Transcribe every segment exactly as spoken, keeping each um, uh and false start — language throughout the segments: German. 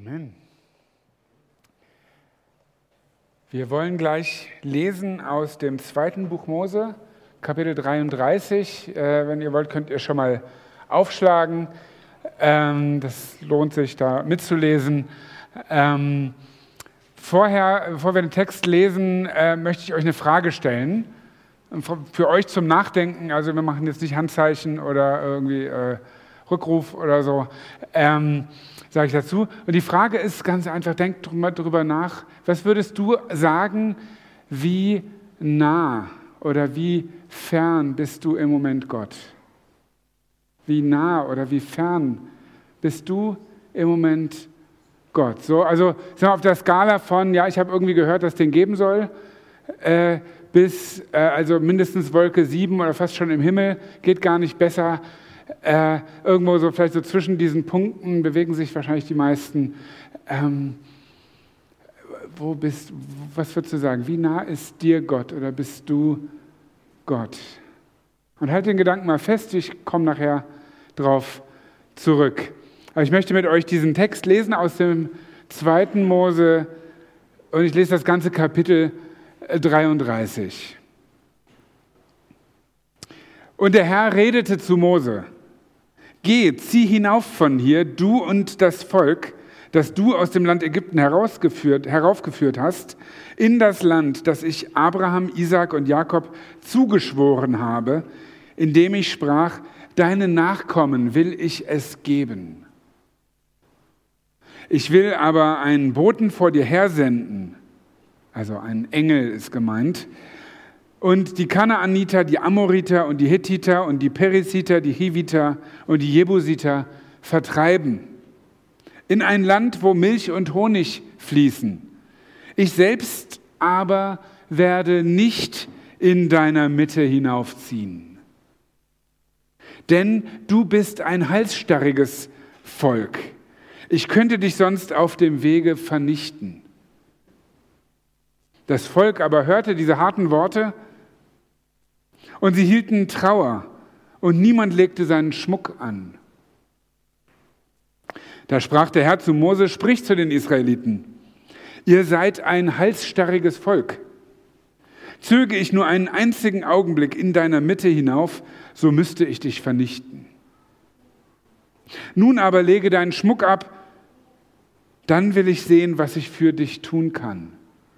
Amen. Wir wollen gleich lesen aus dem zweiten Buch Mose, Kapitel dreiunddreißig. Äh, wenn ihr wollt, könnt ihr schon mal aufschlagen. Ähm, das lohnt sich, da mitzulesen. Ähm, vorher, bevor wir den Text lesen, äh, möchte ich euch eine Frage stellen. Für euch zum Nachdenken. Also wir machen jetzt nicht Handzeichen oder irgendwie äh, Rückruf oder so. Ähm, sage ich dazu. Und die Frage ist ganz einfach, denk drüber nach, was würdest du sagen, wie nah oder wie fern bist du im Moment Gott? Wie nah oder wie fern bist du im Moment Gott? So, also sind wir auf der Skala von, ja, ich habe irgendwie gehört, dass es den geben soll, äh, bis äh, also mindestens Wolke sieben oder fast schon im Himmel, geht gar nicht besser. Äh, irgendwo so vielleicht so zwischen diesen Punkten bewegen sich wahrscheinlich die meisten. Ähm, wo bist, was würdest du sagen? Wie nah ist dir Gott oder bist du Gott? Und halt den Gedanken mal fest, ich komme nachher drauf zurück. Aber ich möchte mit euch diesen Text lesen aus dem zweiten Mose und ich lese das ganze Kapitel dreiunddreißig. Und der Herr redete zu Mose: Geh, zieh hinauf von hier, du und das Volk, das du aus dem Land Ägypten herausgeführt, heraufgeführt hast, in das Land, das ich Abraham, Isaak und Jakob zugeschworen habe, indem ich sprach, deinen Nachkommen will ich es geben. Ich will aber einen Boten vor dir hersenden, also ein Engel ist gemeint, und die Kanaaniter, die Amoriter und die Hethiter und die Periziter, die Hiviter und die Jebusiter vertreiben. In ein Land, wo Milch und Honig fließen. Ich selbst aber werde nicht in deiner Mitte hinaufziehen. Denn du bist ein halsstarriges Volk. Ich könnte dich sonst auf dem Wege vernichten. Das Volk aber hörte diese harten Worte und sie hielten Trauer und niemand legte seinen Schmuck an. Da sprach der Herr zu Mose: Sprich zu den Israeliten, ihr seid ein halsstarriges Volk. Zöge ich nur einen einzigen Augenblick in deiner Mitte hinauf, so müsste ich dich vernichten. Nun aber lege deinen Schmuck ab, dann will ich sehen, was ich für dich tun kann.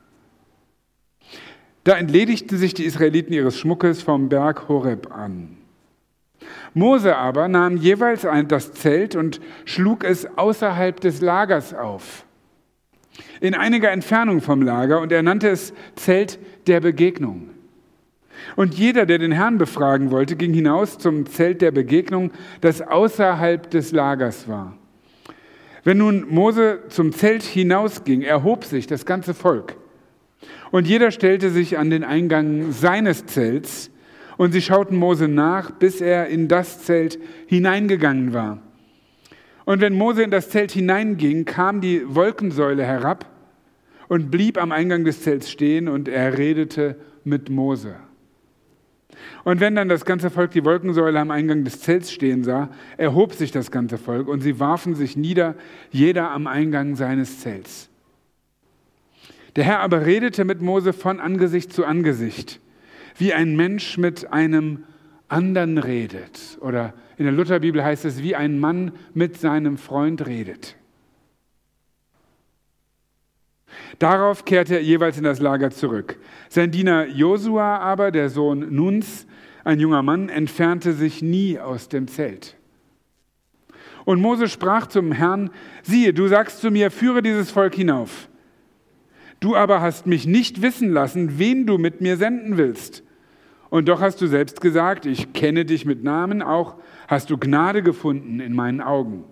Da entledigten sich die Israeliten ihres Schmuckes vom Berg Horeb an. Mose aber nahm jeweils ein, das Zelt und schlug es außerhalb des Lagers auf, in einiger Entfernung vom Lager, und er nannte es Zelt der Begegnung. Und jeder, der den Herrn befragen wollte, ging hinaus zum Zelt der Begegnung, das außerhalb des Lagers war. Wenn nun Mose zum Zelt hinausging, erhob sich das ganze Volk. Und jeder stellte sich an den Eingang seines Zelts, und sie schauten Mose nach, bis er in das Zelt hineingegangen war. Und wenn Mose in das Zelt hineinging, kam die Wolkensäule herab und blieb am Eingang des Zelts stehen, und er redete mit Mose. Und wenn dann das ganze Volk die Wolkensäule am Eingang des Zelts stehen sah, erhob sich das ganze Volk, und sie warfen sich nieder, jeder am Eingang seines Zelts. Der Herr aber redete mit Mose von Angesicht zu Angesicht, wie ein Mensch mit einem anderen redet. Oder in der Lutherbibel heißt es, wie ein Mann mit seinem Freund redet. Darauf kehrte er jeweils in das Lager zurück. Sein Diener Josua aber, der Sohn Nuns, ein junger Mann, entfernte sich nie aus dem Zelt. Und Mose sprach zum Herrn: Siehe, du sagst zu mir, führe dieses Volk hinauf. Du aber hast mich nicht wissen lassen, wen du mit mir senden willst. Und doch hast du selbst gesagt, ich kenne dich mit Namen, auch hast du Gnade gefunden in meinen Augen.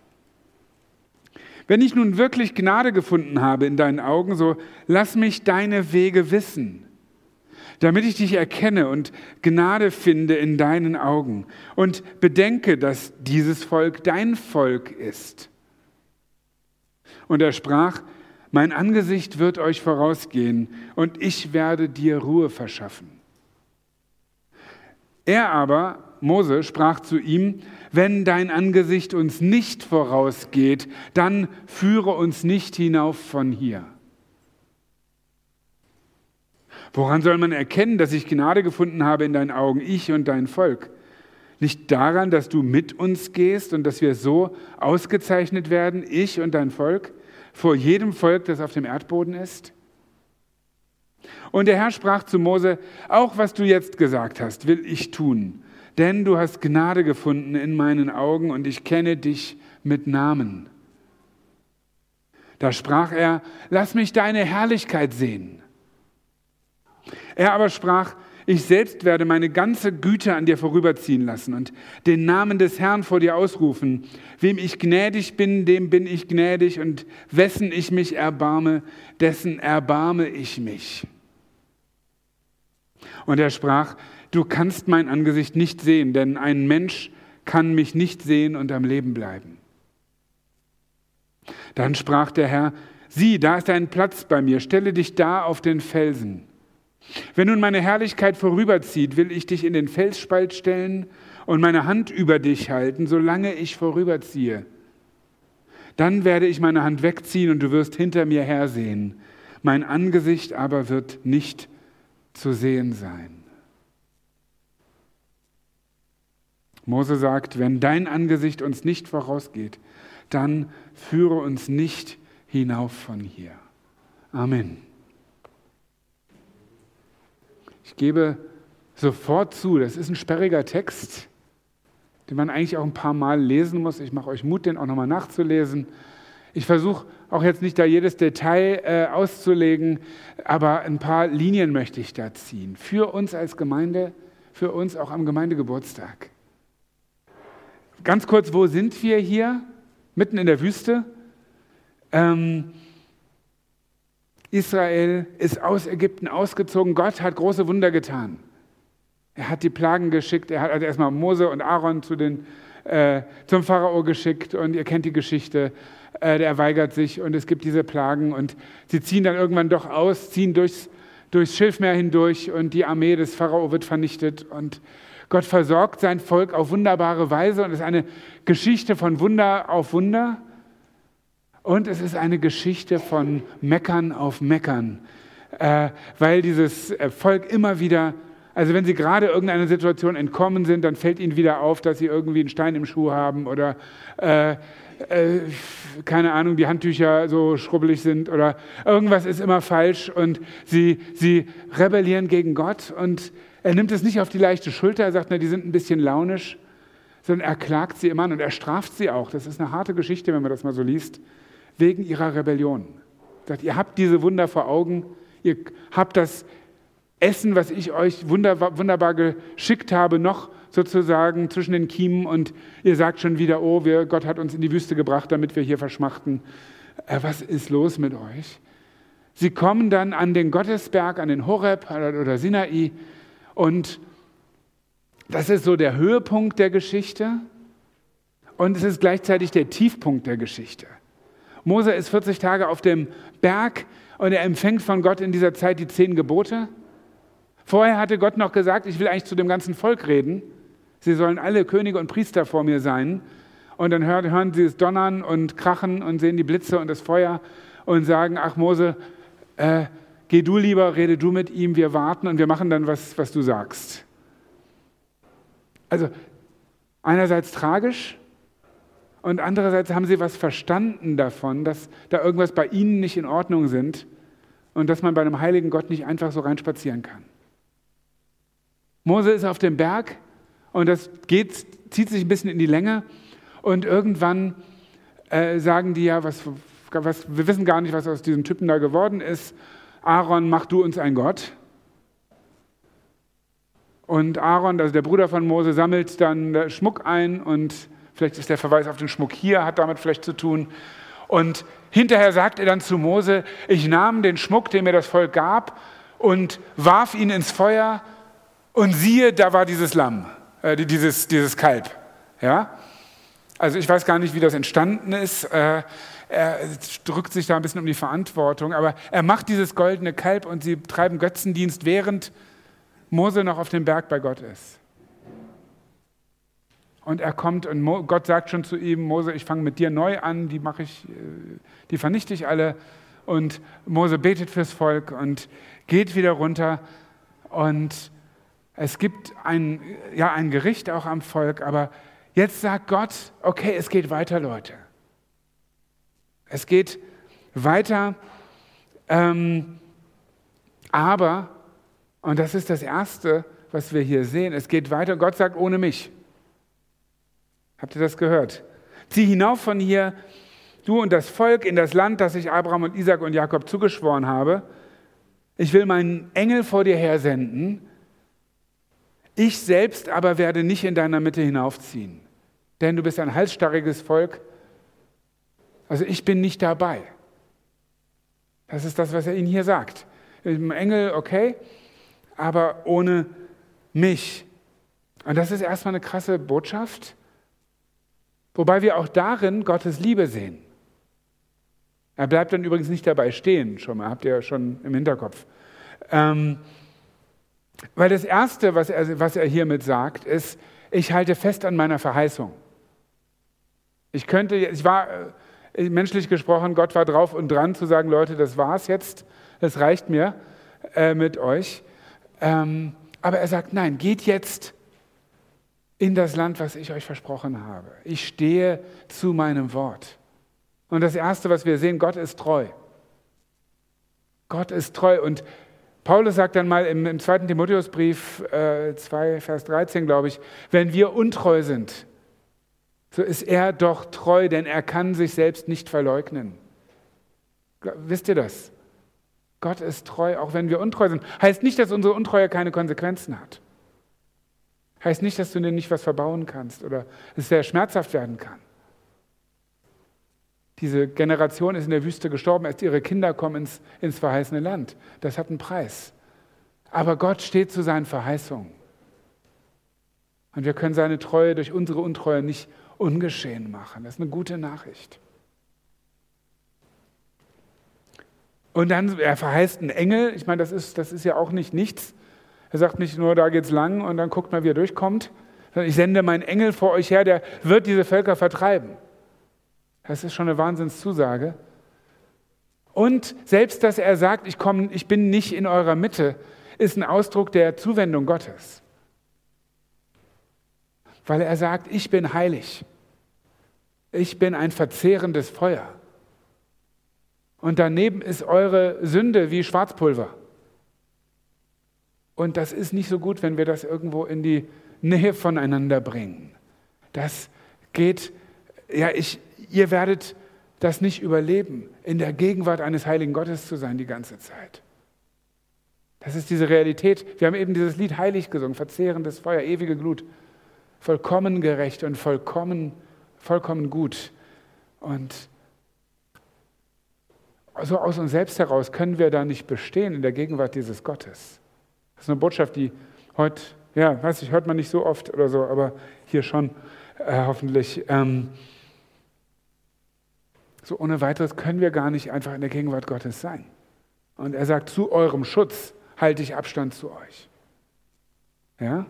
Wenn ich nun wirklich Gnade gefunden habe in deinen Augen, so lass mich deine Wege wissen, damit ich dich erkenne und Gnade finde in deinen Augen. Und bedenke, dass dieses Volk dein Volk ist. Und er sprach: Mein Angesicht wird euch vorausgehen, und ich werde dir Ruhe verschaffen. Er aber, Mose, sprach zu ihm: wenn dein Angesicht uns nicht vorausgeht, dann führe uns nicht hinauf von hier. Woran soll man erkennen, dass ich Gnade gefunden habe in deinen Augen, ich und dein Volk? Nicht daran, dass du mit uns gehst und dass wir so ausgezeichnet werden, ich und dein Volk, vor jedem Volk, das auf dem Erdboden ist? Und der Herr sprach zu Mose, auch was du jetzt gesagt hast, will ich tun, denn du hast Gnade gefunden in meinen Augen und ich kenne dich mit Namen. Da sprach er, lass mich deine Herrlichkeit sehen. Er aber sprach, ich selbst werde meine ganze Güte an dir vorüberziehen lassen und den Namen des Herrn vor dir ausrufen. Wem ich gnädig bin, dem bin ich gnädig und wessen ich mich erbarme, dessen erbarme ich mich. Und er sprach, du kannst mein Angesicht nicht sehen, denn ein Mensch kann mich nicht sehen und am Leben bleiben. Dann sprach der Herr, sieh, da ist ein Platz bei mir, stelle dich da auf den Felsen. Wenn nun meine Herrlichkeit vorüberzieht, will ich dich in den Felsspalt stellen und meine Hand über dich halten, solange ich vorüberziehe. Dann werde ich meine Hand wegziehen und du wirst hinter mir hersehen. Mein Angesicht aber wird nicht zu sehen sein. Mose sagt, wenn dein Angesicht uns nicht vorausgeht, dann führe uns nicht hinauf von hier. Amen. Ich gebe sofort zu, das ist ein sperriger Text, den man eigentlich auch ein paar Mal lesen muss. Ich mache euch Mut, den auch nochmal nachzulesen. Ich versuche auch jetzt nicht da jedes Detail äh, auszulegen, aber ein paar Linien möchte ich da ziehen. Für uns als Gemeinde, für uns auch am Gemeindegeburtstag. Ganz kurz, wo sind wir hier? Mitten in der Wüste. Ähm, Israel ist aus Ägypten ausgezogen. Gott hat große Wunder getan. Er hat die Plagen geschickt. Er hat also erstmal Mose und Aaron zu den, äh, zum Pharao geschickt. Und ihr kennt die Geschichte. Äh, der weigert sich und es gibt diese Plagen. Und sie ziehen dann irgendwann doch aus, ziehen durchs, durchs Schilfmeer hindurch und die Armee des Pharao wird vernichtet. Und Gott versorgt sein Volk auf wunderbare Weise. Und es ist eine Geschichte von Wunder auf Wunder. Und es ist eine Geschichte von Meckern auf Meckern, äh, weil dieses Volk immer wieder, also wenn sie gerade irgendeiner Situation entkommen sind, dann fällt ihnen wieder auf, dass sie irgendwie einen Stein im Schuh haben oder äh, äh, keine Ahnung, die Handtücher so schrubbelig sind oder irgendwas ist immer falsch und sie, sie rebellieren gegen Gott und er nimmt es nicht auf die leichte Schulter, er sagt, na, die sind ein bisschen launisch, sondern er klagt sie immer an und er straft sie auch. Das ist eine harte Geschichte, wenn man das mal so liest. Wegen ihrer Rebellion. Sagt, ihr habt diese Wunder vor Augen, ihr habt das Essen, was ich euch wunderbar, wunderbar geschickt habe, noch sozusagen zwischen den Kiemen und ihr sagt schon wieder, oh, wir, Gott hat uns in die Wüste gebracht, damit wir hier verschmachten. Äh, was ist los mit euch? Sie kommen dann an den Gottesberg, an den Horeb oder Sinai und das ist so der Höhepunkt der Geschichte und es ist gleichzeitig der Tiefpunkt der Geschichte. Mose ist vierzig Tage auf dem Berg und er empfängt von Gott in dieser Zeit die zehn Gebote. Vorher hatte Gott noch gesagt, ich will eigentlich zu dem ganzen Volk reden. Sie sollen alle Könige und Priester vor mir sein. Und dann hören, hören sie es donnern und krachen und sehen die Blitze und das Feuer und sagen, ach Mose, äh, geh du lieber, rede du mit ihm, wir warten und wir machen dann, was, was du sagst. Also einerseits tragisch, und andererseits haben sie was verstanden davon, dass da irgendwas bei ihnen nicht in Ordnung sind und dass man bei einem heiligen Gott nicht einfach so reinspazieren kann. Mose ist auf dem Berg und das geht, zieht sich ein bisschen in die Länge und irgendwann äh, sagen die ja, was, was, wir wissen gar nicht, was aus diesem Typen da geworden ist. Aaron, mach du uns ein Gott. Und Aaron, also der Bruder von Mose, sammelt dann Schmuck ein und vielleicht ist der Verweis auf den Schmuck hier, hat damit vielleicht zu tun. Und hinterher sagt er dann zu Mose, ich nahm den Schmuck, den mir das Volk gab und warf ihn ins Feuer und siehe, da war dieses Lamm, äh, dieses, dieses Kalb. Ja? Also ich weiß gar nicht, wie das entstanden ist. Äh, er drückt sich da ein bisschen um die Verantwortung, aber er macht dieses goldene Kalb und sie treiben Götzendienst, während Mose noch auf dem Berg bei Gott ist. Und er kommt und Mo, Gott sagt schon zu ihm, Mose, ich fange mit dir neu an, die mache ich, die vernichte ich alle. Und Mose betet fürs Volk und geht wieder runter. Und es gibt ein, ja, ein Gericht auch am Volk, aber jetzt sagt Gott, okay, es geht weiter, Leute. Es geht weiter, ähm, aber, und das ist das Erste, was wir hier sehen, es geht weiter, Gott sagt, ohne mich. Habt ihr das gehört? Zieh hinauf von hier, du und das Volk, in das Land, das ich Abraham und Isaak und Jakob zugeschworen habe. Ich will meinen Engel vor dir hersenden. Ich selbst aber werde nicht in deiner Mitte hinaufziehen, denn du bist ein halsstarriges Volk. Also ich bin nicht dabei. Das ist das, was er ihnen hier sagt. Im Engel, okay, aber ohne mich. Und das ist erstmal eine krasse Botschaft. Wobei wir auch darin Gottes Liebe sehen. Er bleibt dann übrigens nicht dabei stehen, schon mal, habt ihr ja schon im Hinterkopf. Ähm, weil das Erste, was er, was er hiermit sagt, ist, ich halte fest an meiner Verheißung. Ich könnte, ich war, äh, menschlich gesprochen, Gott war drauf und dran zu sagen, Leute, das war's jetzt, das reicht mir äh, mit euch. Ähm, aber er sagt, nein, geht jetzt in das Land, was ich euch versprochen habe. Ich stehe zu meinem Wort. Und das Erste, was wir sehen, Gott ist treu. Gott ist treu. Und Paulus sagt dann mal im, im zweiten Timotheusbrief äh, zwei, Vers dreizehn, glaube ich, wenn wir untreu sind, so ist er doch treu, denn er kann sich selbst nicht verleugnen. Wisst ihr das? Gott ist treu, auch wenn wir untreu sind. Heißt nicht, dass unsere Untreue keine Konsequenzen hat. Heißt nicht, dass du dir nicht was verbauen kannst oder es sehr schmerzhaft werden kann. Diese Generation ist in der Wüste gestorben, erst ihre Kinder kommen ins, ins verheißene Land. Das hat einen Preis. Aber Gott steht zu seinen Verheißungen. Und wir können seine Treue durch unsere Untreue nicht ungeschehen machen. Das ist eine gute Nachricht. Und dann, er verheißt einen Engel. Ich meine, das ist, das ist ja auch nicht nichts. Er sagt nicht nur, da geht's lang und dann guckt mal, wie er durchkommt. Sondern ich sende meinen Engel vor euch her, der wird diese Völker vertreiben. Das ist schon eine Wahnsinnszusage. Und selbst, dass er sagt, ich, komm, ich bin nicht in eurer Mitte, ist ein Ausdruck der Zuwendung Gottes. Weil er sagt, ich bin heilig. Ich bin ein verzehrendes Feuer. Und daneben ist eure Sünde wie Schwarzpulver. Und das ist nicht so gut, wenn wir das irgendwo in die Nähe voneinander bringen. Das geht, ja, ich, ihr werdet das nicht überleben, in der Gegenwart eines heiligen Gottes zu sein die ganze Zeit. Das ist diese Realität. Wir haben eben dieses Lied heilig gesungen, verzehrendes Feuer, ewige Glut. Vollkommen gerecht und vollkommen, vollkommen gut. Und so aus uns selbst heraus können wir da nicht bestehen in der Gegenwart dieses Gottes. Das ist eine Botschaft, die heute, ja, weiß ich, hört man nicht so oft oder so, aber hier schon äh, hoffentlich. Ähm, so ohne weiteres können wir gar nicht einfach in der Gegenwart Gottes sein. Und er sagt, zu eurem Schutz halte ich Abstand zu euch. Ja?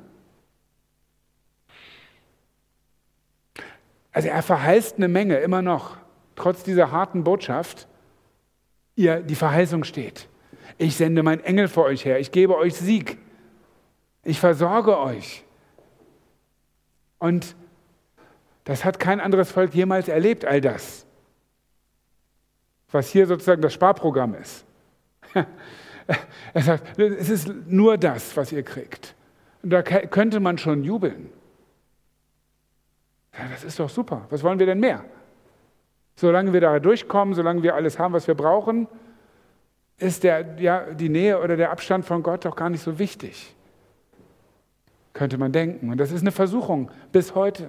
Also er verheißt eine Menge, immer noch, trotz dieser harten Botschaft, ihr, die Verheißung steht. Ich sende meinen Engel vor euch her, ich gebe euch Sieg, ich versorge euch. Und das hat kein anderes Volk jemals erlebt, all das, was hier sozusagen das Sparprogramm ist. Er sagt, es ist nur das, was ihr kriegt. Und da könnte man schon jubeln. Ja, das ist doch super. Was wollen wir denn mehr? Solange wir da durchkommen, solange wir alles haben, was wir brauchen, ist der, ja, die Nähe oder der Abstand von Gott doch gar nicht so wichtig. Könnte man denken. Und das ist eine Versuchung bis heute.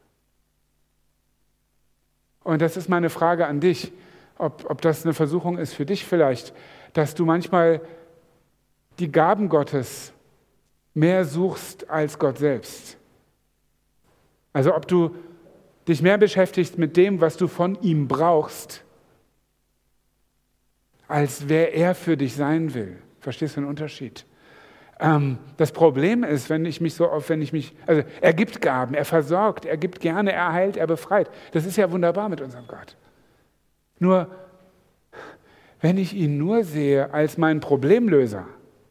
Und das ist meine Frage an dich, ob, ob das eine Versuchung ist für dich vielleicht, dass du manchmal die Gaben Gottes mehr suchst als Gott selbst. Also ob du dich mehr beschäftigst mit dem, was du von ihm brauchst, als wer er für dich sein will. Verstehst du den Unterschied? Ähm, das Problem ist, wenn ich mich so auf, wenn ich mich, also er gibt Gaben, er versorgt, er gibt gerne, er heilt, er befreit. Das ist ja wunderbar mit unserem Gott. Nur, wenn ich ihn nur sehe als meinen Problemlöser,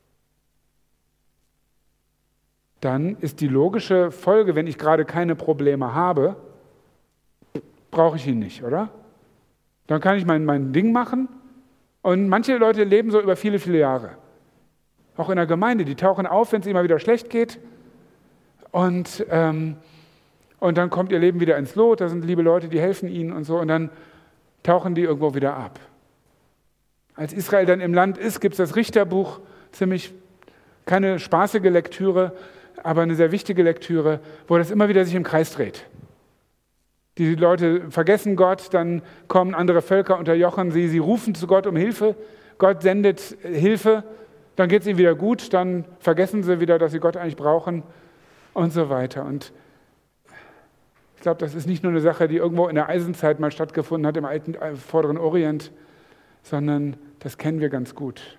dann ist die logische Folge, wenn ich gerade keine Probleme habe, brauche ich ihn nicht, oder? Dann kann ich mein, mein Ding machen und manche Leute leben so über viele, viele Jahre. Auch in der Gemeinde, die tauchen auf, wenn es ihnen mal wieder schlecht geht und, ähm, und dann kommt ihr Leben wieder ins Lot, da sind liebe Leute, die helfen ihnen und so und dann tauchen die irgendwo wieder ab. Als Israel dann im Land ist, gibt es das Richterbuch, ziemlich keine spaßige Lektüre, aber eine sehr wichtige Lektüre, wo das immer wieder sich im Kreis dreht. Die Leute vergessen Gott, dann kommen andere Völker, unterjochen sie, sie rufen zu Gott um Hilfe, Gott sendet Hilfe, dann geht es ihnen wieder gut, dann vergessen sie wieder, dass sie Gott eigentlich brauchen und so weiter. Und ich glaube, das ist nicht nur eine Sache, die irgendwo in der Eisenzeit mal stattgefunden hat, im alten äh, Vorderen Orient, sondern das kennen wir ganz gut.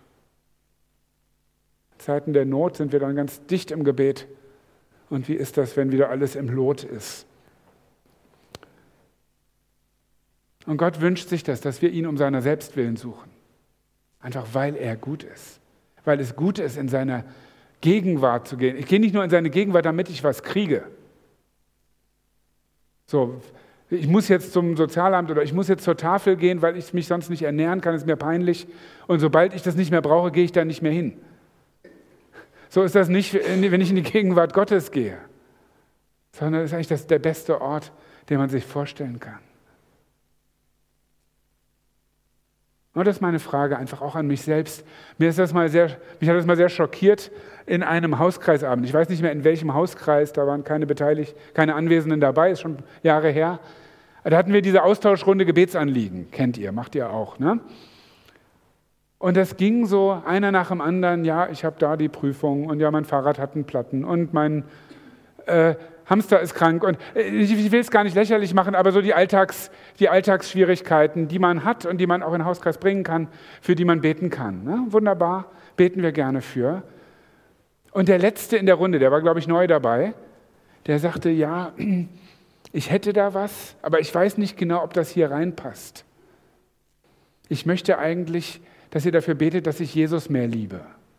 In Zeiten der Not sind wir dann ganz dicht im Gebet. Und wie ist das, wenn wieder alles im Lot ist? Und Gott wünscht sich das, dass wir ihn um seiner selbst willen suchen. Einfach weil er gut ist. Weil es gut ist, in seiner Gegenwart zu gehen. Ich gehe nicht nur in seine Gegenwart, damit ich was kriege. So, ich muss jetzt zum Sozialamt oder ich muss jetzt zur Tafel gehen, weil ich mich sonst nicht ernähren kann, ist mir peinlich. Und sobald ich das nicht mehr brauche, gehe ich da nicht mehr hin. So ist das nicht, wenn ich in die Gegenwart Gottes gehe. Sondern das ist eigentlich das, der beste Ort, den man sich vorstellen kann. Und das ist meine Frage einfach auch an mich selbst. Mir ist das mal sehr, mich hat das mal sehr schockiert in einem Hauskreisabend. Ich weiß nicht mehr, in welchem Hauskreis, da waren keine Beteiligten, keine Anwesenden dabei, ist schon Jahre her. Da hatten wir diese Austauschrunde Gebetsanliegen, kennt ihr, macht ihr auch, ne? Und das ging so einer nach dem anderen, ja, ich habe da die Prüfung und ja, mein Fahrrad hat einen Platten und mein äh, Hamster ist krank und äh, ich will es gar nicht lächerlich machen, aber so die, Alltags, die Alltagsschwierigkeiten, die man hat und die man auch in den Hauskreis bringen kann, für die man beten kann. Ne? Wunderbar, beten wir gerne für. Und der Letzte in der Runde, der war, glaube ich, neu dabei, der sagte, ja, ich hätte da was, aber ich weiß nicht genau, ob das hier reinpasst. Ich möchte eigentlich, dass ihr dafür betet, dass ich Jesus mehr liebe.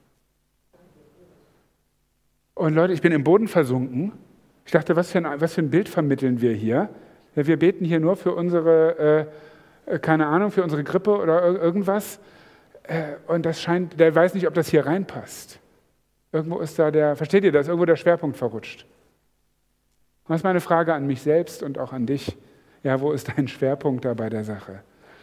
Und Leute, ich bin im Boden versunken. Ich dachte, was für ein, was für ein Bild vermitteln wir hier? Ja, wir beten hier nur für unsere, äh, keine Ahnung, für unsere Grippe oder irgendwas. Äh, und das scheint, der weiß nicht, ob das hier reinpasst. Irgendwo ist da der, versteht ihr das? Irgendwo der Schwerpunkt verrutscht. Und das ist meine Frage an mich selbst und auch an dich. Ja, wo ist dein Schwerpunkt da bei der Sache?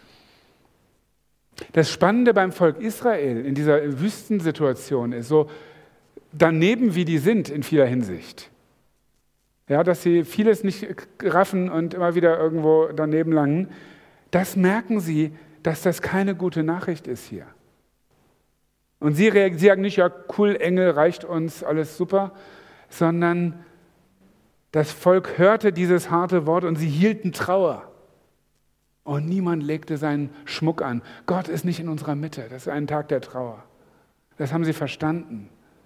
Das Spannende beim Volk Israel in dieser Wüstensituation ist so, daneben wie die sind in vieler Hinsicht. Ja, dass sie vieles nicht raffen und immer wieder irgendwo daneben langen, das merken sie, dass das keine gute Nachricht ist hier. Und sie sagen nicht, ja cool, Engel, reicht uns, alles super, sondern das Volk hörte dieses harte Wort und sie hielten Trauer. Und niemand legte seinen Schmuck an. Gott ist nicht in unserer Mitte, das ist ein Tag der Trauer. Das haben sie verstanden.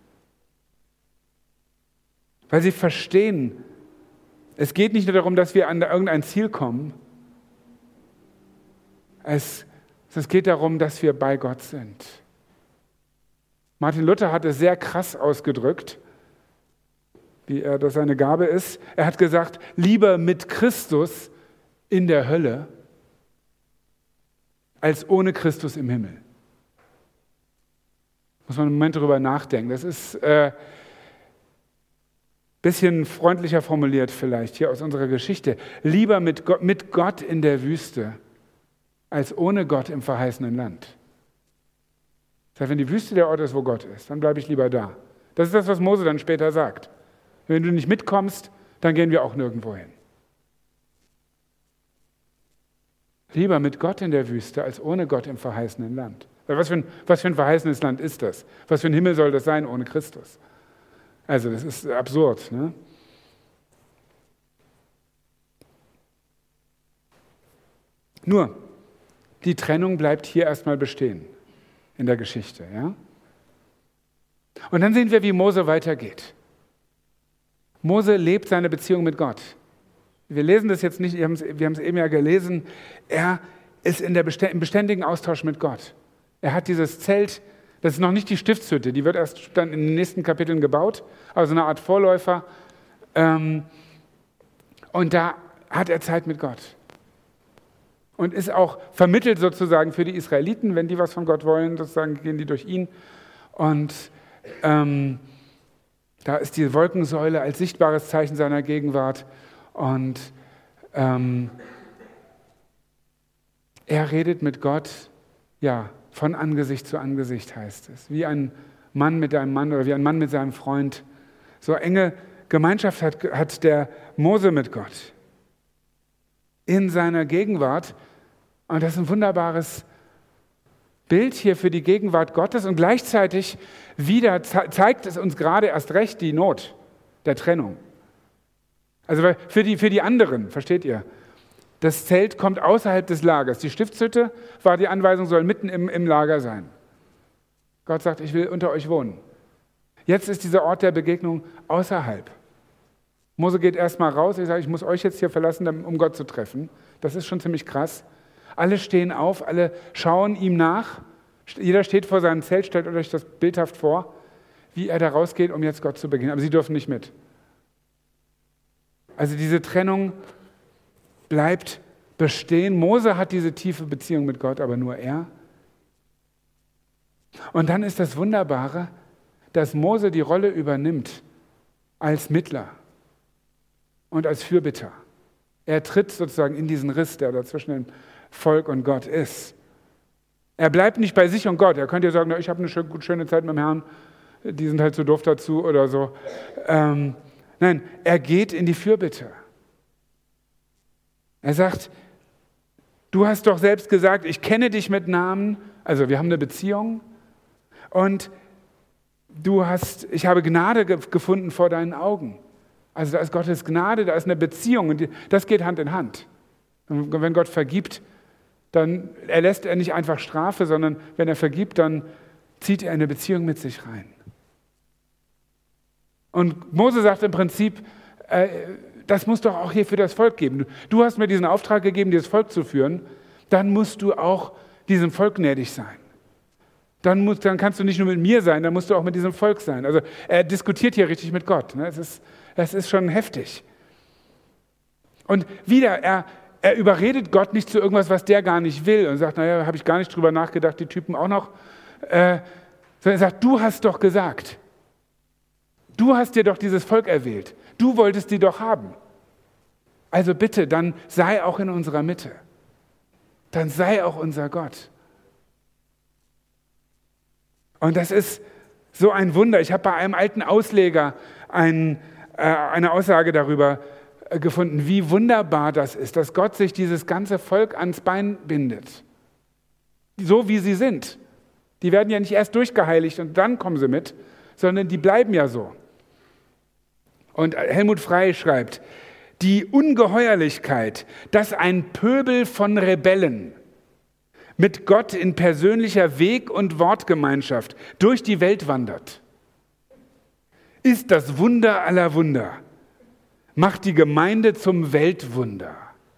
Weil sie verstehen, es geht nicht nur darum, dass wir an irgendein Ziel kommen. Es, es geht darum, dass wir bei Gott sind. Martin Luther hat es sehr krass ausgedrückt, wie er das seine Gabe ist. Er hat gesagt, lieber mit Christus in der Hölle, als ohne Christus im Himmel. Muss man einen Moment darüber nachdenken. Das ist ein äh, bisschen freundlicher formuliert vielleicht hier aus unserer Geschichte. Lieber mit Gott, mit Gott in der Wüste, als ohne Gott im verheißenen Land. Das heißt, wenn die Wüste der Ort ist, wo Gott ist, dann bleibe ich lieber da. Das ist das, was Mose dann später sagt. Wenn du nicht mitkommst, dann gehen wir auch nirgendwo hin. Lieber mit Gott in der Wüste, als ohne Gott im verheißenen Land. Weil was für ein, was für ein verheißenes Land ist das? Was für ein Himmel soll das sein ohne Christus? Also das ist absurd. Ne? Nur, die Trennung bleibt hier erstmal bestehen in der Geschichte. Ja? Und dann sehen wir, wie Mose weitergeht. Mose lebt seine Beziehung mit Gott. Wir lesen das jetzt nicht, wir haben es, wir haben es eben ja gelesen. Er ist in der Bestä- im beständigen Austausch mit Gott. Er hat dieses Zelt, das ist noch nicht die Stiftshütte, die wird erst dann in den nächsten Kapiteln gebaut, also eine Art Vorläufer. Ähm, und da hat er Zeit mit Gott. Und ist auch vermittelt sozusagen für die Israeliten, wenn die was von Gott wollen, sozusagen gehen die durch ihn. Und ähm, da ist die Wolkensäule als sichtbares Zeichen seiner Gegenwart. Und ähm, er redet mit Gott, ja, von Angesicht zu Angesicht heißt es. Wie ein Mann mit einem Mann oder wie ein Mann mit seinem Freund. So enge Gemeinschaft hat, hat der Mose mit Gott. In seiner Gegenwart. Und das ist ein wunderbares Bild hier für die Gegenwart Gottes. Und gleichzeitig wieder ze- zeigt es uns gerade erst recht die Not der Trennung. Also für die, für die anderen, versteht ihr? Das Zelt kommt außerhalb des Lagers. Die Stiftshütte war die Anweisung, soll mitten im, im Lager sein. Gott sagt, ich will unter euch wohnen. Jetzt ist dieser Ort der Begegnung außerhalb. Mose geht erstmal raus, ich sage, ich muss euch jetzt hier verlassen, um Gott zu treffen. Das ist schon ziemlich krass. Alle stehen auf, alle schauen ihm nach. Jeder steht vor seinem Zelt, stellt euch das bildhaft vor, wie er da rausgeht, um jetzt Gott zu begegnen. Aber sie dürfen nicht mit. Also diese Trennung bleibt bestehen. Mose hat diese tiefe Beziehung mit Gott, aber nur er. Und dann ist das Wunderbare, dass Mose die Rolle übernimmt als Mittler und als Fürbitter. Er tritt sozusagen in diesen Riss, der da zwischen dem Volk und Gott ist. Er bleibt nicht bei sich und Gott. Er könnte ja sagen, na, ich habe eine schöne, schöne Zeit mit dem Herrn, die sind halt zu doof dazu oder so. Ähm, nein, er geht in die Fürbitte. Er sagt, du hast doch selbst gesagt, ich kenne dich mit Namen, also wir haben eine Beziehung und du hast, ich habe Gnade ge- gefunden vor deinen Augen. Also da ist Gottes Gnade, da ist eine Beziehung und die, das geht Hand in Hand. Und wenn Gott vergibt, dann erlässt er nicht einfach Strafe, sondern wenn er vergibt, dann zieht er eine Beziehung mit sich rein. Und Mose sagt im Prinzip, äh, das muss doch auch hier für das Volk geben. Du hast mir diesen Auftrag gegeben, dieses Volk zu führen, dann musst du auch diesem Volk gnädig sein. Dann, musst, dann kannst du nicht nur mit mir sein, dann musst du auch mit diesem Volk sein. Also er diskutiert hier richtig mit Gott. Ne? Es ist, das ist schon heftig. Und wieder, er, er überredet Gott nicht zu irgendwas, was der gar nicht will und sagt, naja, habe ich gar nicht drüber nachgedacht, die Typen auch noch. Äh, sondern er sagt, du hast doch gesagt, du hast dir doch dieses Volk erwählt. Du wolltest die doch haben. Also bitte, dann sei auch in unserer Mitte. Dann sei auch unser Gott. Und das ist so ein Wunder. Ich habe bei einem alten Ausleger ein, äh, eine Aussage darüber äh, gefunden, wie wunderbar das ist, dass Gott sich dieses ganze Volk ans Bein bindet. So wie sie sind. Die werden ja nicht erst durchgeheiligt und dann kommen sie mit, sondern die bleiben ja so. Und Helmut Frey schreibt, die Ungeheuerlichkeit, dass ein Pöbel von Rebellen mit Gott in persönlicher Weg- und Wortgemeinschaft durch die Welt wandert, ist das Wunder aller Wunder, macht die Gemeinde zum Weltwunder.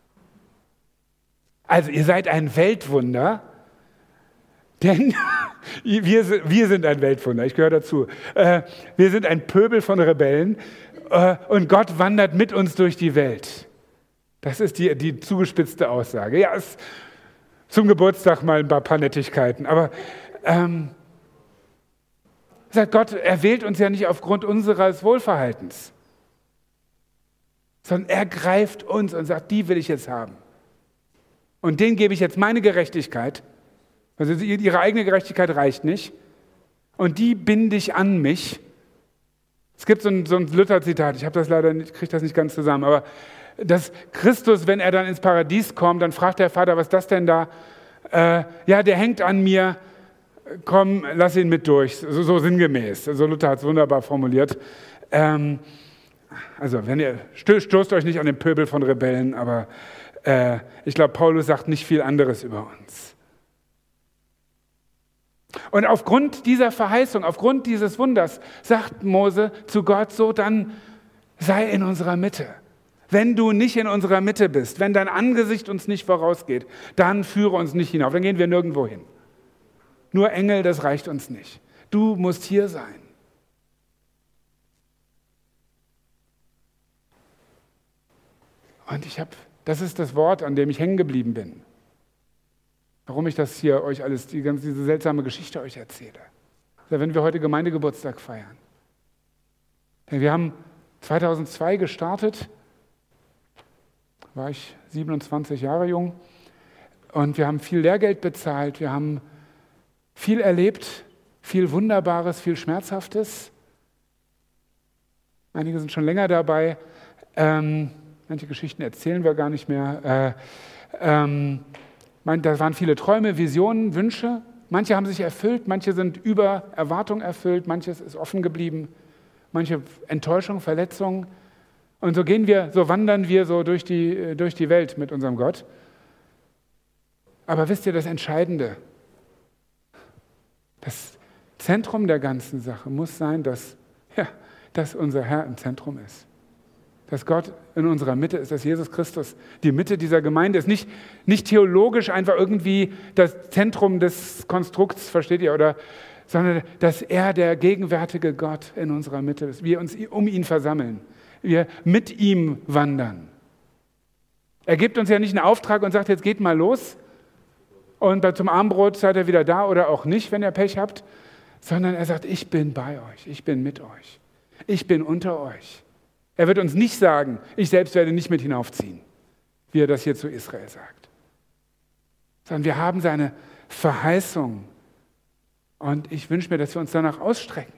Also ihr seid ein Weltwunder, denn wir, wir sind ein Weltwunder, ich gehöre dazu. Wir sind ein Pöbel von Rebellen und Gott wandert mit uns durch die Welt. Das ist die, die zugespitzte Aussage. Ja, es zum Geburtstag mal ein paar Nettigkeiten. Aber ähm, sagt Gott, er wählt uns ja nicht aufgrund unseres Wohlverhaltens, sondern er greift uns und sagt, die will ich jetzt haben. Und denen gebe ich jetzt meine Gerechtigkeit. Also ihre eigene Gerechtigkeit reicht nicht. Und die binde ich an mich. Es gibt so ein, so ein Luther-Zitat, ich habe das leider nicht, kriege das nicht ganz zusammen, aber dass Christus, wenn er dann ins Paradies kommt, dann fragt der Vater, was ist das denn da? Äh, ja, der hängt an mir, komm, lass ihn mit durch, so, so sinngemäß. So Luther hat es wunderbar formuliert. Ähm, also, wenn ihr, sto- stoßt euch nicht an den Pöbel von Rebellen, aber äh, ich glaube, Paulus sagt nicht viel anderes über uns. Und aufgrund dieser Verheißung, aufgrund dieses Wunders, sagt Mose zu Gott so, dann sei in unserer Mitte. Wenn du nicht in unserer Mitte bist, wenn dein Angesicht uns nicht vorausgeht, dann führe uns nicht hinauf, dann gehen wir nirgendwo hin. Nur Engel, das reicht uns nicht. Du musst hier sein. Und ich habe, das ist das Wort, an dem ich hängen geblieben bin. Warum ich das hier euch alles, die ganze, diese seltsame Geschichte euch erzähle. Also wenn wir heute Gemeindegeburtstag feiern. Denn wir haben zweitausendzwei gestartet, war ich siebenundzwanzig Jahre jung, und wir haben viel Lehrgeld bezahlt, wir haben viel erlebt, viel Wunderbares, viel Schmerzhaftes. Einige sind schon länger dabei, ähm, manche Geschichten erzählen wir gar nicht mehr. Äh, ähm, da waren viele Träume, Visionen, Wünsche. Manche haben sich erfüllt, manche sind über Erwartung erfüllt, manches ist offen geblieben, manche Enttäuschung, Verletzung. Und so gehen wir, so wandern wir so durch die, durch die Welt mit unserem Gott. Aber wisst ihr, das Entscheidende, das Zentrum der ganzen Sache muss sein, dass, ja, dass unser Herr im Zentrum ist. Dass Gott in unserer Mitte ist, dass Jesus Christus die Mitte dieser Gemeinde ist. Nicht, nicht theologisch einfach irgendwie das Zentrum des Konstrukts, versteht ihr, oder, sondern dass er der gegenwärtige Gott in unserer Mitte ist. Wir uns um ihn versammeln. Wir mit ihm wandern. Er gibt uns ja nicht einen Auftrag und sagt, jetzt geht mal los und zum Abendbrot seid ihr wieder da oder auch nicht, wenn ihr Pech habt, sondern er sagt, ich bin bei euch, ich bin mit euch, ich bin unter euch. Er wird uns nicht sagen, ich selbst werde nicht mit hinaufziehen, wie er das hier zu Israel sagt, sondern wir haben seine Verheißung und ich wünsche mir, dass wir uns danach ausstrecken,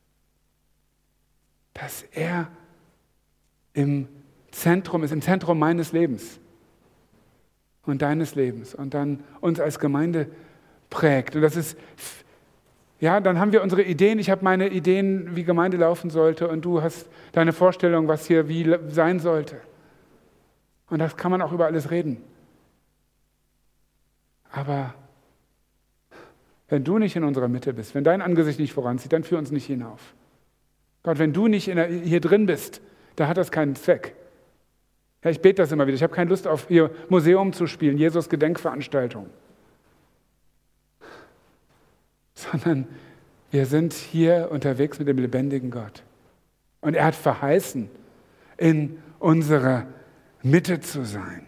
dass er im Zentrum ist, im Zentrum meines Lebens und deines Lebens und dann uns als Gemeinde prägt. Und das ist, ja, dann haben wir unsere Ideen, ich habe meine Ideen, wie Gemeinde laufen sollte und du hast deine Vorstellung, was hier wie sein sollte. Und das kann man auch über alles reden. Aber wenn du nicht in unserer Mitte bist, wenn dein Angesicht nicht voranzieht, dann führ uns nicht hinauf. Gott, wenn du nicht in der, hier drin bist, da hat das keinen Zweck. Ja, ich bete das immer wieder. Ich habe keine Lust auf hier Museum zu spielen, Jesus Gedenkveranstaltung. Sondern wir sind hier unterwegs mit dem lebendigen Gott. Und er hat verheißen, in unserer Mitte zu sein.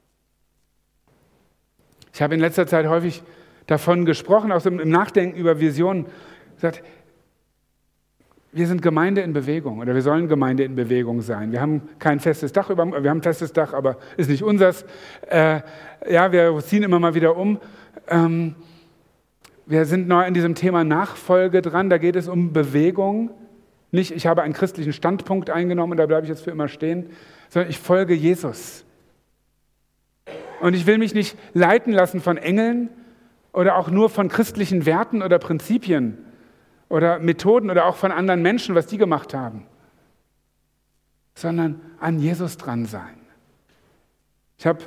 Ich habe in letzter Zeit häufig davon gesprochen, auch im Nachdenken über Visionen, gesagt, wir sind Gemeinde in Bewegung oder wir sollen Gemeinde in Bewegung sein. Wir haben kein festes Dach, über, wir haben ein festes Dach, aber ist nicht unseres. Äh, ja, wir ziehen immer mal wieder um. Ähm, wir sind neu in diesem Thema Nachfolge dran, da geht es um Bewegung. Nicht, ich habe einen christlichen Standpunkt eingenommen und da bleibe ich jetzt für immer stehen, sondern ich folge Jesus. Und ich will mich nicht leiten lassen von Engeln oder auch nur von christlichen Werten oder Prinzipien oder Methoden oder auch von anderen Menschen, was die gemacht haben, sondern an Jesus dran sein. Ich habe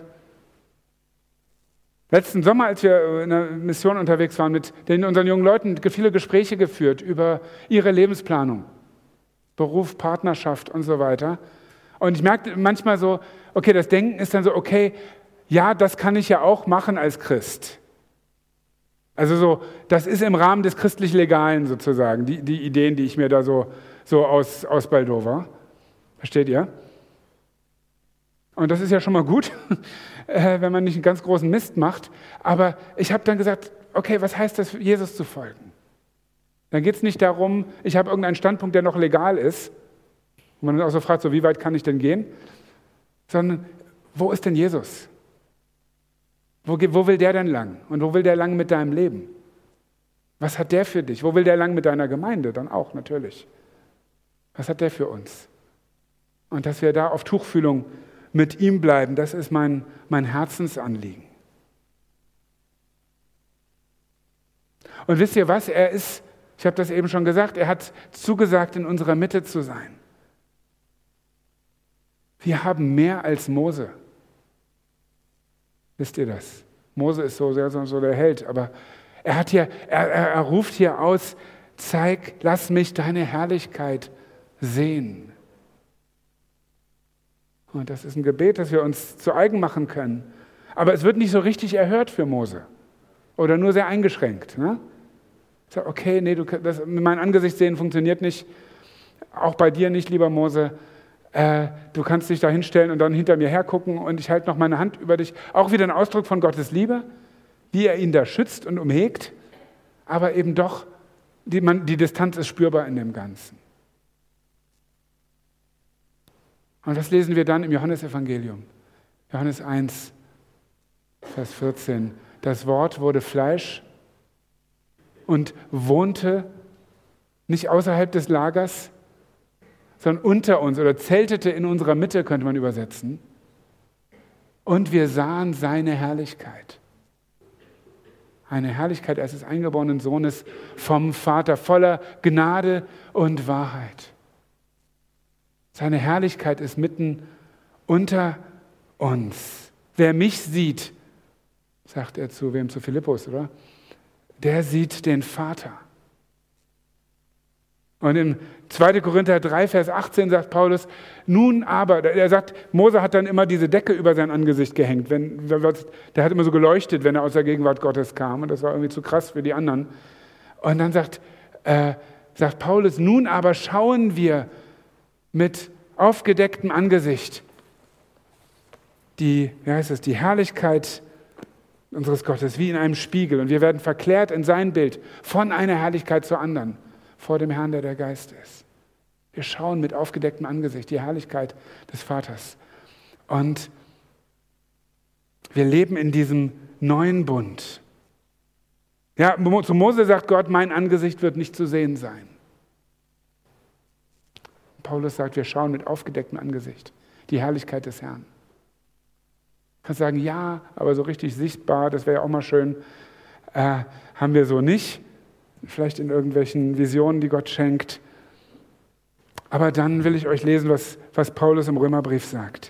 letzten Sommer, als wir in einer Mission unterwegs waren, mit den, unseren jungen Leuten viele Gespräche geführt über ihre Lebensplanung, Beruf, Partnerschaft und so weiter. Und ich merkte manchmal so, okay, das Denken ist dann so, okay, ja, das kann ich ja auch machen als Christ. Also so, das ist im Rahmen des christlich-legalen sozusagen, die, die Ideen, die ich mir da so, so aus, ausbaldover. Versteht ihr? Und das ist ja schon mal gut, wenn man nicht einen ganz großen Mist macht. Aber ich habe dann gesagt, okay, was heißt das, Jesus zu folgen? Dann geht es nicht darum, ich habe irgendeinen Standpunkt, der noch legal ist. Und man dann auch so fragt, so, wie weit kann ich denn gehen? Sondern, wo ist denn Jesus? Wo, wo will der denn lang? Und wo will der lang mit deinem Leben? Was hat der für dich? Wo will der lang mit deiner Gemeinde? Dann auch, natürlich. Was hat der für uns? Und dass wir da auf Tuchfühlung mit ihm bleiben, das ist mein, mein Herzensanliegen. Und wisst ihr was? Er ist, ich habe das eben schon gesagt, er hat zugesagt, in unserer Mitte zu sein. Wir haben mehr als Mose. Wisst ihr das? Mose ist so, so der Held, aber Er, hat hier, er, er, er ruft hier aus, zeig, lass mich deine Herrlichkeit sehen. Und das ist ein Gebet, das wir uns zu eigen machen können. Aber es wird nicht so richtig erhört für Mose. Oder nur sehr eingeschränkt. Ne? Sag, okay, nee, du, das, mein Angesicht sehen funktioniert nicht. Auch bei dir nicht, lieber Mose. Äh, du kannst dich da hinstellen und dann hinter mir hergucken und ich halte noch meine Hand über dich. Auch wieder ein Ausdruck von Gottes Liebe, wie er ihn da schützt und umhegt. Aber eben doch, die, man, die Distanz ist spürbar in dem Ganzen. Und das lesen wir dann im Johannesevangelium. Johannes eins, Vers vierzehn. Das Wort wurde Fleisch und wohnte nicht außerhalb des Lagers, sondern unter uns oder zeltete in unserer Mitte, könnte man übersetzen. Und wir sahen seine Herrlichkeit. Eine Herrlichkeit als des eingeborenen Sohnes vom Vater, voller Gnade und Wahrheit. Seine Herrlichkeit ist mitten unter uns. Wer mich sieht, sagt er zu wem? Zu Philippus, oder? Der sieht den Vater. Und im zweiten Korinther drei, Vers achtzehn sagt Paulus, nun aber, er sagt, Mose hat dann immer diese Decke über sein Angesicht gehängt. Wenn, der hat immer so geleuchtet, wenn er aus der Gegenwart Gottes kam. Und das war irgendwie zu krass für die anderen. Und dann sagt, äh, sagt Paulus, nun aber schauen wir mit aufgedecktem Angesicht die, wie heißt es, die Herrlichkeit unseres Gottes, wie in einem Spiegel. Und wir werden verklärt in sein Bild, von einer Herrlichkeit zur anderen, vor dem Herrn, der der Geist ist. Wir schauen mit aufgedecktem Angesicht die Herrlichkeit des Vaters. Und wir leben in diesem neuen Bund. Ja, zu Mose sagt Gott, mein Angesicht wird nicht zu sehen sein. Paulus sagt, wir schauen mit aufgedecktem Angesicht die Herrlichkeit des Herrn. Du kannst sagen, ja, aber so richtig sichtbar, das wäre ja auch mal schön, äh, haben wir so nicht. Vielleicht in irgendwelchen Visionen, die Gott schenkt. Aber dann will ich euch lesen, was, was Paulus im Römerbrief sagt.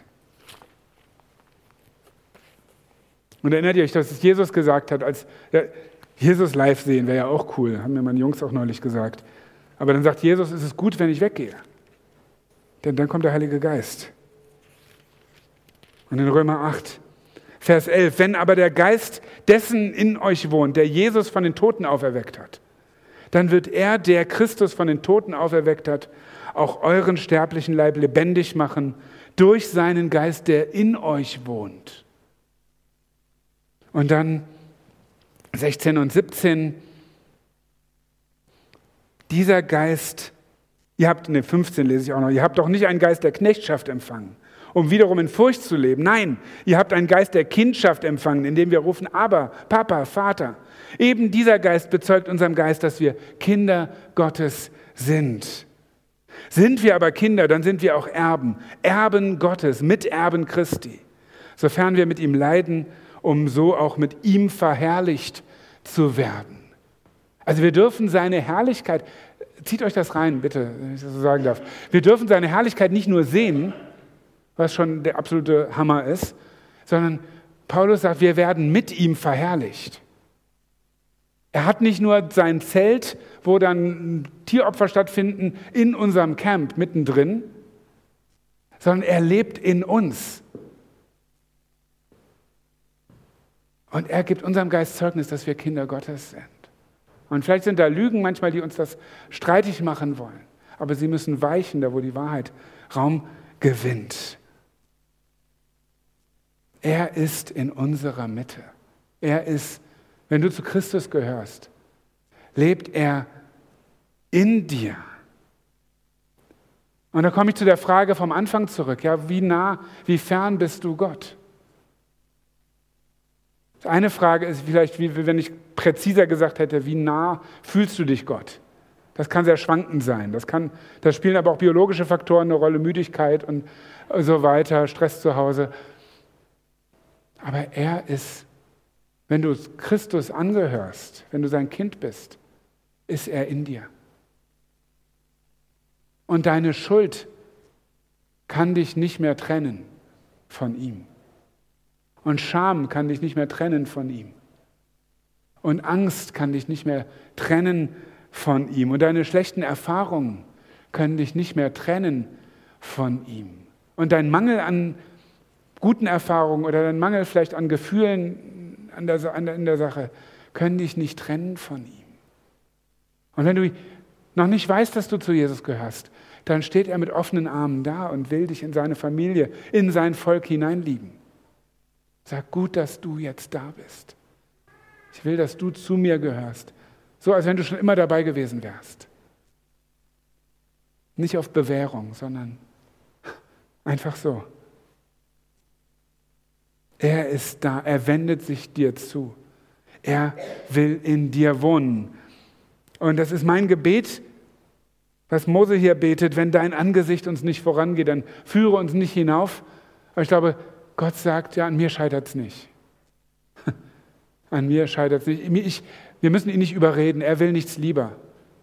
Und erinnert ihr euch, dass es Jesus gesagt hat, als ja, Jesus live sehen, wäre ja auch cool, haben mir meine Jungs auch neulich gesagt. Aber dann sagt Jesus, es ist gut, wenn ich weggehe. Denn dann kommt der Heilige Geist. Und in Römer acht, Vers elf, wenn aber der Geist dessen in euch wohnt, der Jesus von den Toten auferweckt hat, dann wird er, der Christus von den Toten auferweckt hat, auch euren sterblichen Leib lebendig machen durch seinen Geist, der in euch wohnt. Und dann sechzehn und siebzehn, dieser Geist, ihr habt, ne, fünfzehn lese ich auch noch, ihr habt doch nicht einen Geist der Knechtschaft empfangen, um wiederum in Furcht zu leben. Nein, ihr habt einen Geist der Kindschaft empfangen, indem wir rufen, aber, Papa, Vater. Eben dieser Geist bezeugt unserem Geist, dass wir Kinder Gottes sind. Sind wir aber Kinder, dann sind wir auch Erben, Erben Gottes, Miterben Christi, sofern wir mit ihm leiden, um so auch mit ihm verherrlicht zu werden. Also wir dürfen seine Herrlichkeit, zieht euch das rein, bitte, wenn ich das so sagen darf. Wir dürfen seine Herrlichkeit nicht nur sehen, was schon der absolute Hammer ist, sondern Paulus sagt, wir werden mit ihm verherrlicht. Er hat nicht nur sein Zelt, wo dann Tieropfer stattfinden, in unserem Camp mittendrin, sondern er lebt in uns. Und er gibt unserem Geist Zeugnis, dass wir Kinder Gottes sind. Und vielleicht sind da Lügen manchmal, die uns das streitig machen wollen. Aber sie müssen weichen, da wo die Wahrheit Raum gewinnt. Er ist in unserer Mitte. Er ist, wenn du zu Christus gehörst, lebt er in dir. Und da komme ich zu der Frage vom Anfang zurück. Ja, wie nah, wie fern bist du Gott? Eine Frage ist vielleicht, wie wenn ich präziser gesagt hätte, wie nah fühlst du dich Gott? Das kann sehr schwankend sein. Das kann, da spielen aber auch biologische Faktoren eine Rolle, Müdigkeit und so weiter, Stress zu Hause. Aber er ist, wenn du Christus angehörst, wenn du sein Kind bist, ist er in dir. Und deine Schuld kann dich nicht mehr trennen von ihm. Und Scham kann dich nicht mehr trennen von ihm. Und Angst kann dich nicht mehr trennen von ihm. Und deine schlechten Erfahrungen können dich nicht mehr trennen von ihm. Und dein Mangel an guten Erfahrungen oder dein Mangel vielleicht an Gefühlen an der, an der, in der Sache können dich nicht trennen von ihm. Und wenn du noch nicht weißt, dass du zu Jesus gehörst, dann steht er mit offenen Armen da und will dich in seine Familie, in sein Volk hineinlieben. Sag, gut, dass du jetzt da bist. Ich will, dass du zu mir gehörst. So, als wenn du schon immer dabei gewesen wärst. Nicht auf Bewährung, sondern einfach so. Er ist da, er wendet sich dir zu. Er will in dir wohnen. Und das ist mein Gebet, was Mose hier betet: Wenn dein Angesicht uns nicht vorangeht, dann führe uns nicht hinauf. Aber ich glaube, Gott sagt, ja, an mir scheitert es nicht. An mir scheitert es nicht. Ich, wir müssen ihn nicht überreden. Er will nichts lieber,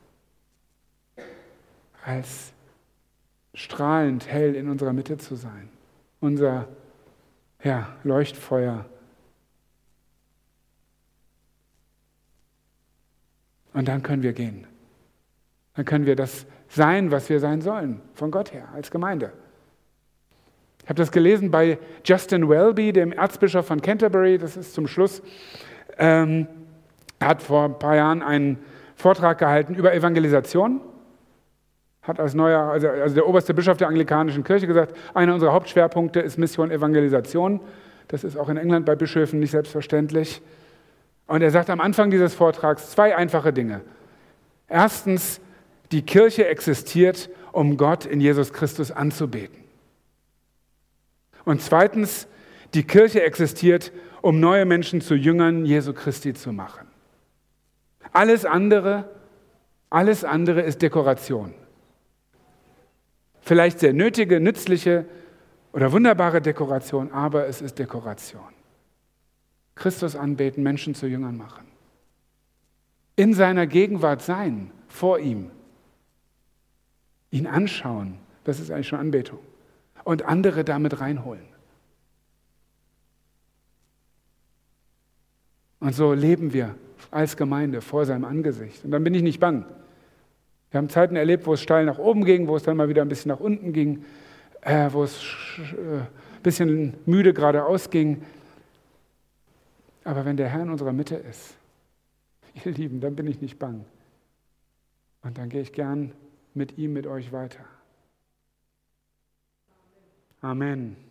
als strahlend hell in unserer Mitte zu sein. Unser ja, Leuchtfeuer. Und dann können wir gehen. Dann können wir das sein, was wir sein sollen, von Gott her, als Gemeinde. Ich habe das gelesen bei Justin Welby, dem Erzbischof von Canterbury, das ist zum Schluss. Ähm, er hat vor ein paar Jahren einen Vortrag gehalten über Evangelisation. Hat als neuer, also, also der oberste Bischof der anglikanischen Kirche gesagt, einer unserer Hauptschwerpunkte ist Mission Evangelisation. Das ist auch in England bei Bischöfen nicht selbstverständlich. Und er sagt am Anfang dieses Vortrags zwei einfache Dinge. Erstens, die Kirche existiert, um Gott in Jesus Christus anzubeten. Und zweitens, die Kirche existiert, um neue Menschen zu Jüngern Jesu Christi zu machen. Alles andere, alles andere ist Dekoration. Vielleicht sehr nötige, nützliche oder wunderbare Dekoration, aber es ist Dekoration. Christus anbeten, Menschen zu Jüngern machen. In seiner Gegenwart sein, vor ihm. Ihn anschauen, das ist eigentlich schon Anbetung. Und andere damit reinholen. Und so leben wir als Gemeinde vor seinem Angesicht. Und dann bin ich nicht bang. Wir haben Zeiten erlebt, wo es steil nach oben ging, wo es dann mal wieder ein bisschen nach unten ging, äh, wo es äh, ein bisschen müde geradeaus ging. Aber wenn der Herr in unserer Mitte ist, ihr Lieben, dann bin ich nicht bang. Und dann gehe ich gern mit ihm, mit euch weiter. Amen.